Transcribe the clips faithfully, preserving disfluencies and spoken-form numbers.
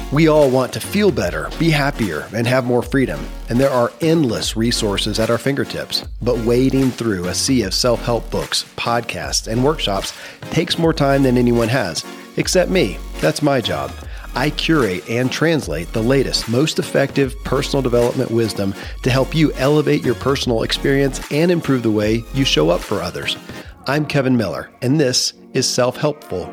We all want to feel better, be happier, and have more freedom. And there are endless resources at our fingertips. But wading through a sea of self-help books, podcasts, and workshops takes more time than anyone has. Except me. That's my job. I curate and translate the latest, most effective personal development wisdom to help you elevate your personal experience and improve the way you show up for others. I'm Kevin Miller, and this is Self-Helpful.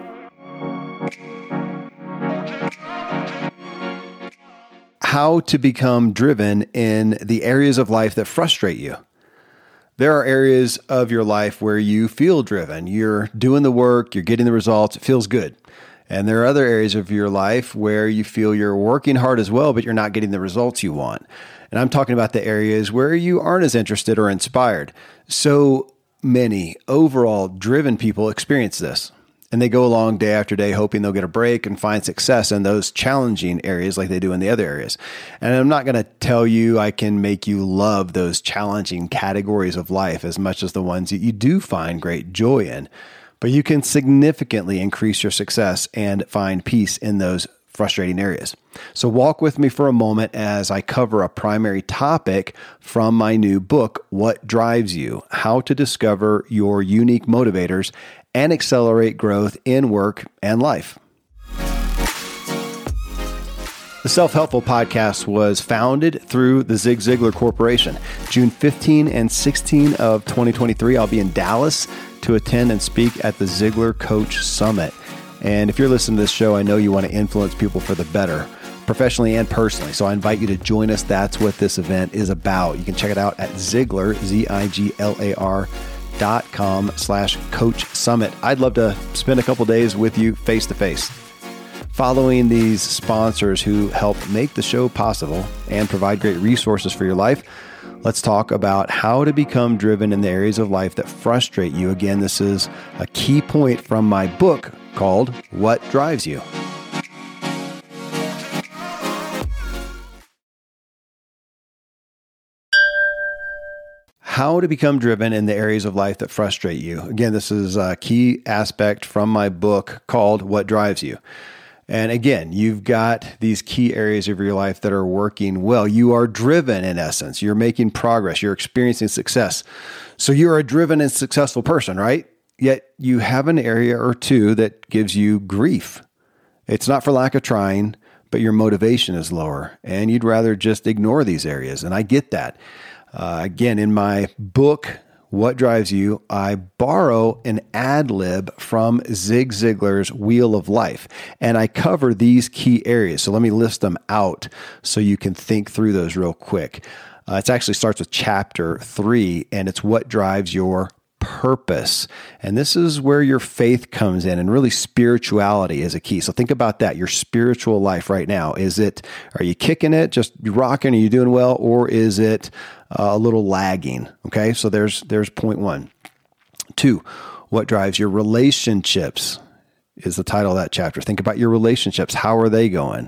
How to become driven in the areas of life that frustrate you. There are areas of your life where you feel driven. You're doing the work, you're getting the results, it feels good. And there are other areas of your life where you feel you're working hard as well, but you're not getting the results you want. And I'm talking about the areas where you aren't as interested or inspired. So many overall driven people experience this. And they go along day after day hoping they'll get a break and find success in those challenging areas like they do in the other areas. And I'm not going to tell you I can make you love those challenging categories of life as much as the ones that you do find great joy in. But you can significantly increase your success and find peace in those frustrating areas. So walk with me for a moment as I cover a primary topic from my new book, What Drives You? How to Discover Your Unique Motivators and Accelerate Growth in Work and Life. The Self-Helpful Podcast was founded through the Zig Ziglar Corporation. June fifteenth and sixteenth of twenty twenty-three, I'll be in Dallas to attend and speak at the Ziglar Coach Summit. And if you're listening to this show, I know you want to influence people for the better, professionally and personally. So I invite you to join us. That's what this event is about. You can check it out at Ziglar, Z I G L A R dot com slash coach summit. I'd love to spend a couple days with you face to face. Following these sponsors who help make the show possible and provide great resources for your life, let's talk about how to become driven in the areas of life that frustrate you. Again, this is a key point from my book called What Drives You? How to become driven in the areas of life that frustrate you. Again, this is a key aspect from my book called What Drives You? And again, you've got these key areas of your life that are working well. You are driven in essence. You're making progress. You're experiencing success. So you're a driven and successful person, right? Yet you have an area or two that gives you grief. It's not for lack of trying, but your motivation is lower and you'd rather just ignore these areas. And I get that. Uh, again, in my book, What Drives You? I borrow an ad lib from Zig Ziglar's Wheel of Life, and I cover these key areas. So let me list them out so you can think through those real quick. Uh, it actually starts with chapter three, and it's what drives your purpose. And this is where your faith comes in, and really spirituality is a key. So think about that, your spiritual life right now. Is it, are you kicking it, just rocking, are you doing well, or is it uh, a little lagging? Okay, so there's there's point one. Two, what drives your relationships is the title of that chapter. Think about your relationships. How are they going?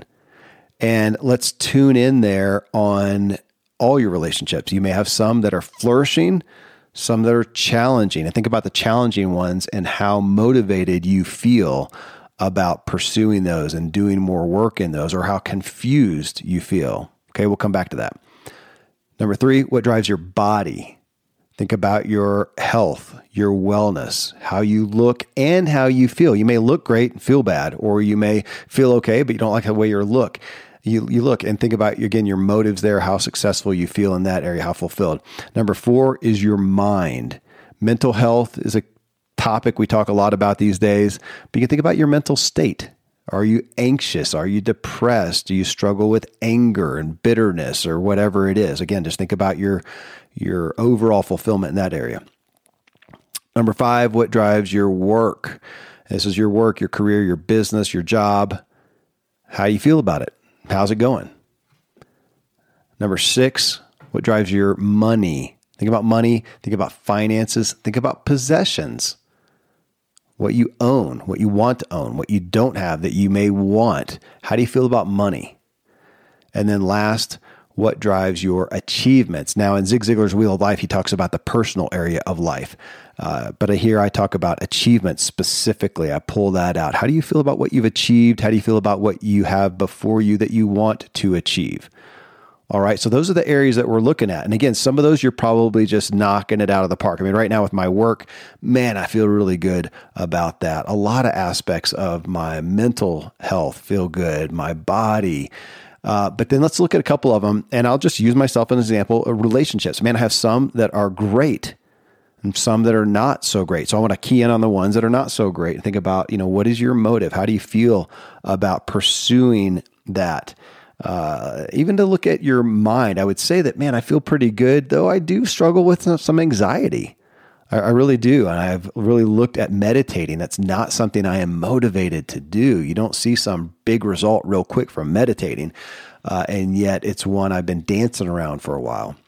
And let's tune in there on all your relationships. You may have some that are flourishing, some that are challenging. And think about the challenging ones and how motivated you feel about pursuing those and doing more work in those, or how confused you feel. Okay, we'll come back to that. Number three, what drives your body? Think about your health, your wellness, how you look and how you feel. You may look great and feel bad, or you may feel okay, but you don't like the way you look. You you look and think about, again, your motives there, how successful you feel in that area, how fulfilled. Number four is your mind. Mental health is a topic we talk a lot about these days, but you can think about your mental state. Are you anxious? Are you depressed? Do you struggle with anger and bitterness or whatever it is? Again, just think about your, your overall fulfillment in that area. Number five, what drives your work? This is your work, your career, your business, your job. How do you feel about it? How's it going? Number six, what drives your money? Think about money. Think about finances. Think about possessions. What you own, what you want to own, what you don't have that you may want. How do you feel about money? And then last, what drives your achievements. Now, in Zig Ziglar's Wheel of Life, he talks about the personal area of life. Uh, but here I talk about achievements specifically. I pull that out. How do you feel about what you've achieved? How do you feel about what you have before you that you want to achieve? All right. So those are the areas that we're looking at. And again, some of those you're probably just knocking it out of the park. I mean, right now with my work, man, I feel really good about that. A lot of aspects of my mental health feel good, my body. Uh, but then let's look at a couple of them. And I'll just use myself as an example of relationships. Man, I have some that are great and some that are not so great. So I want to key in on the ones that are not so great and think about, you know, what is your motive? How do you feel about pursuing that? Uh, even to look at your mind, I would say that, man, I feel pretty good, though I do struggle with some, some anxiety. I, I really do. And I've really looked at meditating. That's not something I am motivated to do. You don't see some big result real quick from meditating. Uh, and yet it's one I've been dancing around for a while.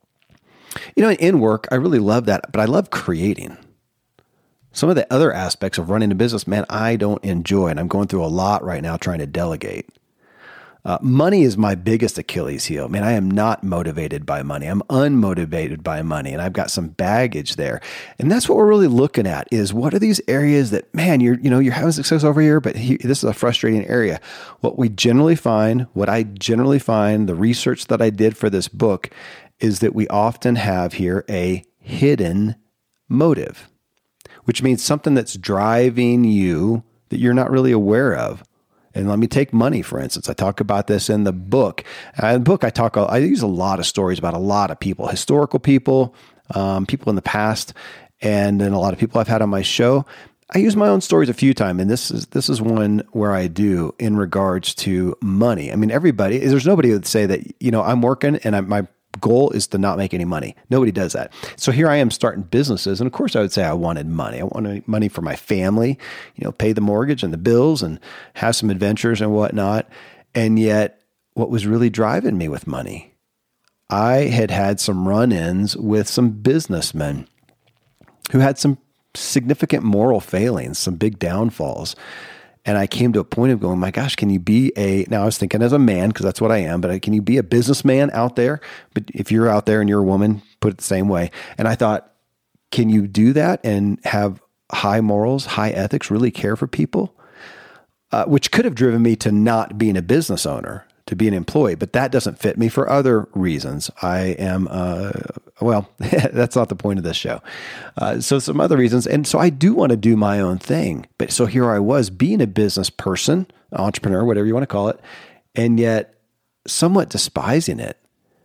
You know, in work, I really love that, but I love creating. Some of the other aspects of running a business, man, I don't enjoy. And I'm going through a lot right now trying to delegate. Uh, money is my biggest Achilles heel. Man, I am not motivated by money. I'm unmotivated by money, and I've got some baggage there. And that's what we're really looking at is what are these areas that, man, you're, you know, you're having success over here, but he, this is a frustrating area. What we generally find, what I generally find, the research that I did for this book is that we often have here a hidden motive, which means something that's driving you that you're not really aware of. And let me take money, for instance. I talk about this in the book. Uh, in the book, I talk. I use a lot of stories about a lot of people, historical people, um, people in the past, and then a lot of people I've had on my show. I use my own stories a few times, and this is this is one where I do in regards to money. I mean, everybody. There's nobody that would say that, you know, I'm working and I'm, my goal is to not make any money. Nobody does that. So here I am starting businesses. And of course I would say I wanted money. I wanted money for my family, you know, pay the mortgage and the bills and have some adventures and whatnot. And yet what was really driving me with money, I had had some run-ins with some businessmen who had some significant moral failings, some big downfalls. And I came to a point of going, my gosh, can you be a, now I was thinking as a man, because that's what I am, but can you be a businessman out there? But if you're out there and you're a woman, put it the same way. And I thought, can you do that and have high morals, high ethics, really care for people? Uh, which could have driven me to not being a business owner, to be an employee, but that doesn't fit me for other reasons. I am, uh, well, that's not the point of this show. Uh, so some other reasons. And so I do want to do my own thing. But so here I was being a business person, entrepreneur, whatever you want to call it, and yet somewhat despising it.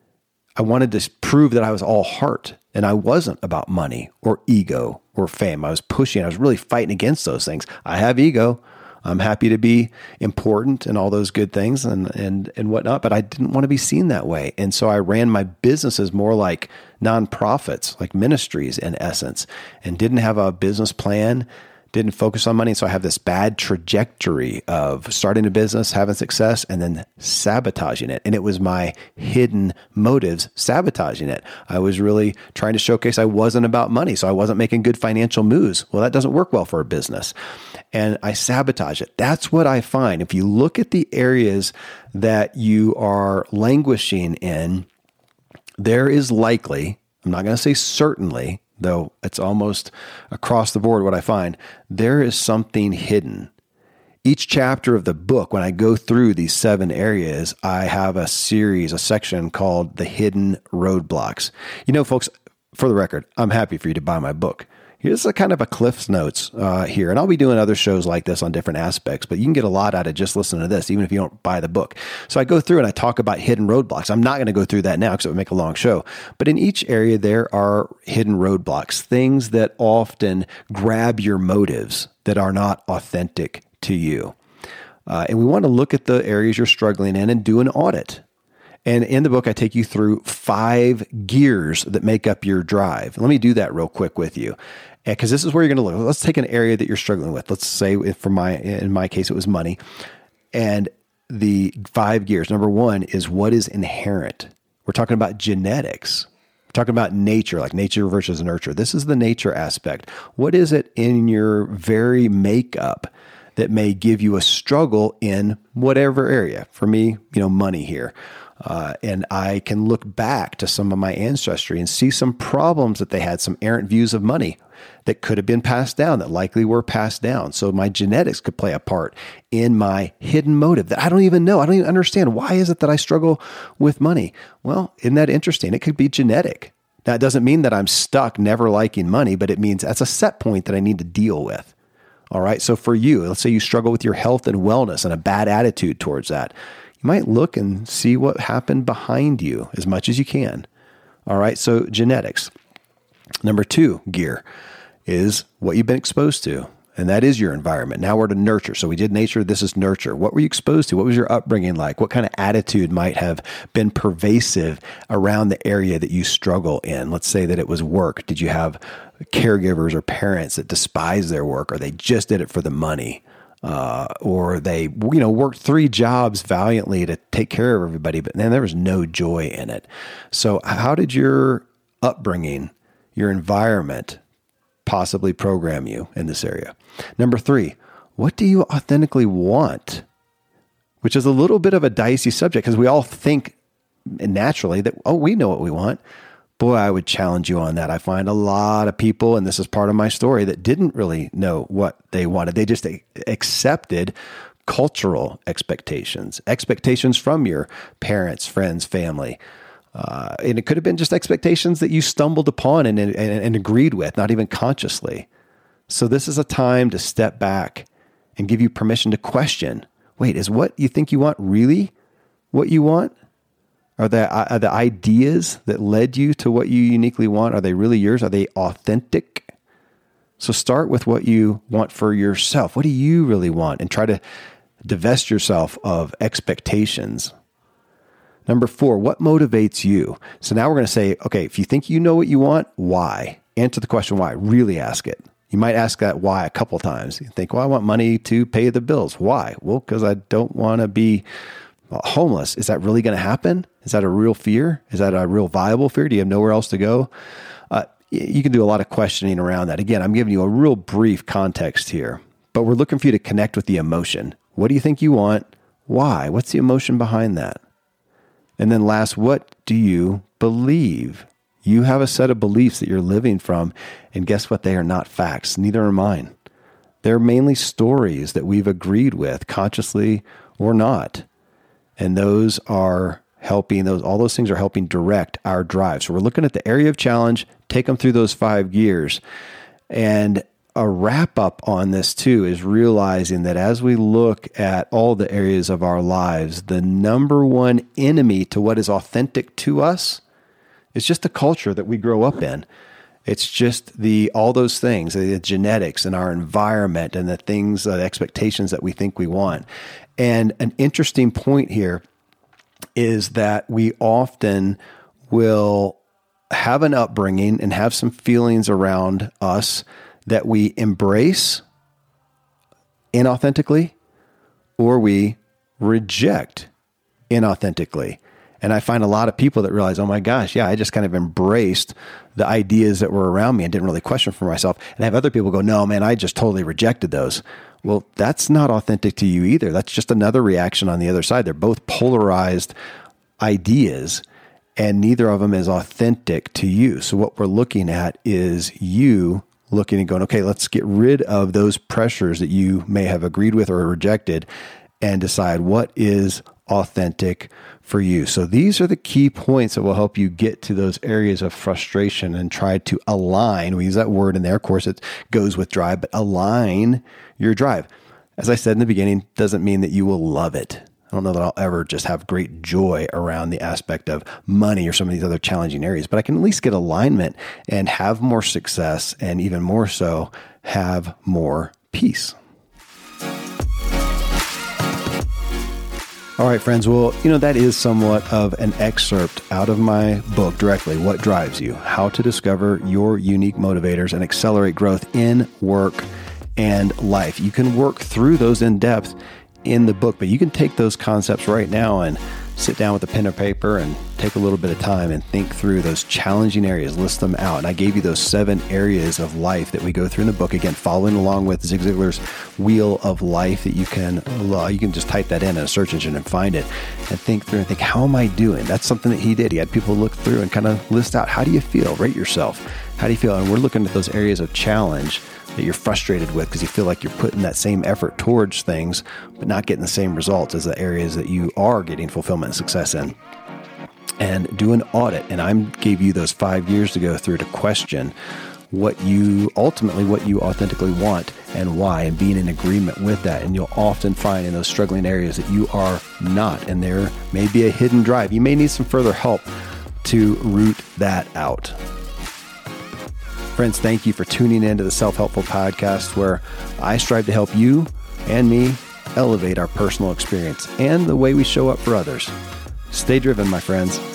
I wanted to prove that I was all heart and I wasn't about money or ego or fame. I was pushing, I was really fighting against those things. I have ego. I'm happy to be important and all those good things and, and, and whatnot, but I didn't want to be seen that way. And so I ran my businesses more like nonprofits, like ministries in essence, and didn't have a business plan, didn't focus on money. So I have this bad trajectory of starting a business, having success, and then sabotaging it. And it was my hidden motives sabotaging it. I was really trying to showcase I wasn't about money. So I wasn't making good financial moves. Well, that doesn't work well for a business. And I sabotage it. That's what I find. If you look at the areas that you are languishing in, there is likely, I'm not going to say certainly, though it's almost across the board what I find, there is something hidden. Each chapter of the book, when I go through these seven areas, I have a series, a section called The Hidden Roadblocks. You know, folks, for the record, I'm happy for you to buy my book. Here's a kind of a Cliff's Notes uh, here, and I'll be doing other shows like this on different aspects, but you can get a lot out of just listening to this, even if you don't buy the book. So I go through and I talk about hidden roadblocks. I'm not going to go through that now because it would make a long show, but in each area there are hidden roadblocks, things that often grab your motives that are not authentic to you. Uh, and we want to look at the areas you're struggling in and do an audit. And in the book, I take you through five gears that make up your drive. Let me do that real quick with you, because this is where you're going to look. Let's take an area that you're struggling with. Let's say, if for my in my case, it was money. And the five gears. Number one is what is inherent. We're talking about genetics. We're talking about nature, like nature versus nurture. This is the nature aspect. What is it in your very makeup that may give you a struggle in whatever area. For me, you know, money here. Uh, and I can look back to some of my ancestry and see some problems that they had, some errant views of money that could have been passed down, that likely were passed down. So my genetics could play a part in my hidden motive that I don't even know. I don't even understand. Why is it that I struggle with money? Well, isn't that interesting? It could be genetic. Now, it doesn't mean that I'm stuck never liking money, but it means that's a set point that I need to deal with. All right. So for you, let's say you struggle with your health and wellness and a bad attitude towards that. You might look and see what happened behind you as much as you can. All right. So genetics. Number two gear is what you've been exposed to. And that is your environment. Now we're to nurture. So we did nature. This is nurture. What were you exposed to? What was your upbringing like? What kind of attitude might have been pervasive around the area that you struggle in? Let's say that it was work. Did you have caregivers or parents that despise their work, or they just did it for the money? Uh, or they, you know, worked three jobs valiantly to take care of everybody, but then there was no joy in it. So how did your upbringing, your environment possibly program you in this area? Number three, what do you authentically want? Which is a little bit of a dicey subject because we all think naturally that, oh, we know what we want. Boy, I would challenge you on that. I find a lot of people, and this is part of my story, that didn't really know what they wanted. They just accepted cultural expectations, expectations from your parents, friends, family. Uh, and it could have been just expectations that you stumbled upon and, and, and agreed with, not even consciously. So this is a time to step back and give you permission to question, wait, is what you think you want really what you want? Are the, are the ideas that led you to what you uniquely want, are they really yours? Are they authentic? So start with what you want for yourself. What do you really want? And try to divest yourself of expectations. Number four, what motivates you? So now we're going to say, okay, if you think you know what you want, why? Answer the question why. Really ask it. You might ask that why a couple times. You think, well, I want money to pay the bills. Why? Well, because I don't want to be homeless. Is that really going to happen? Is that a real fear? Is that a real viable fear? Do you have nowhere else to go? Uh, you can do a lot of questioning around that. Again, I'm giving you a real brief context here, but we're looking for you to connect with the emotion. What do you think you want? Why? What's the emotion behind that? And then last, what do you believe? You have a set of beliefs that you're living from, and guess what? They are not facts. Neither are mine. They're mainly stories that we've agreed with, consciously or not. And those are helping, those all those things are helping direct our drive. So we're looking at the area of challenge, take them through those five gears. And a wrap up on this too is realizing that as we look at all the areas of our lives, the number one enemy to what is authentic to us is just the culture that we grow up in. It's just the all those things, the genetics and our environment and the things, the expectations that we think we want. And an interesting point here is that we often will have an upbringing and have some feelings around us that we embrace inauthentically or we reject inauthentically. And I find a lot of people that realize, oh my gosh, yeah, I just kind of embraced the ideas that were around me and didn't really question for myself. And I have other people go, no, man, I just totally rejected those. Well, that's not authentic to you either. That's just another reaction on the other side. They're both polarized ideas, and neither of them is authentic to you. So what we're looking at is you looking and going, okay, let's get rid of those pressures that you may have agreed with or rejected and decide what is authentic for you. So these are the key points that will help you get to those areas of frustration and try to align. We use that word in there. Of course, it goes with drive, but align your drive. As I said in the beginning, doesn't mean that you will love it. I don't know that I'll ever just have great joy around the aspect of money or some of these other challenging areas, but I can at least get alignment and have more success, and even more so, have more peace. All right, friends. Well, you know, that is somewhat of an excerpt out of my book directly, What Drives You? How to Discover Your Unique Motivators and Accelerate Growth in Work and Life. You can work through those in depth in the book, but you can take those concepts right now and sit down with a pen or paper and take a little bit of time and think through those challenging areas, list them out. And I gave you those seven areas of life that we go through in the book. Again, following along with Zig Ziglar's Wheel of Life that you can, you can just type that in in a search engine and find it and think through and think, how am I doing? That's something that he did. He had people look through and kind of list out, how do you feel? Rate yourself. How do you feel? And we're looking at those areas of challenge that you're frustrated with because you feel like you're putting that same effort towards things, but not getting the same results as the areas that you are getting fulfillment and success in. And do an audit. And I gave you those five years to go through to question what you ultimately, what you authentically want and why, and being in agreement with that. And you'll often find in those struggling areas that you are not, and there may be a hidden drive. You may need some further help to root that out. Friends, thank you for tuning in to the Self-Helpful Podcast, where I strive to help you and me elevate our personal experience and the way we show up for others. Stay driven, my friends.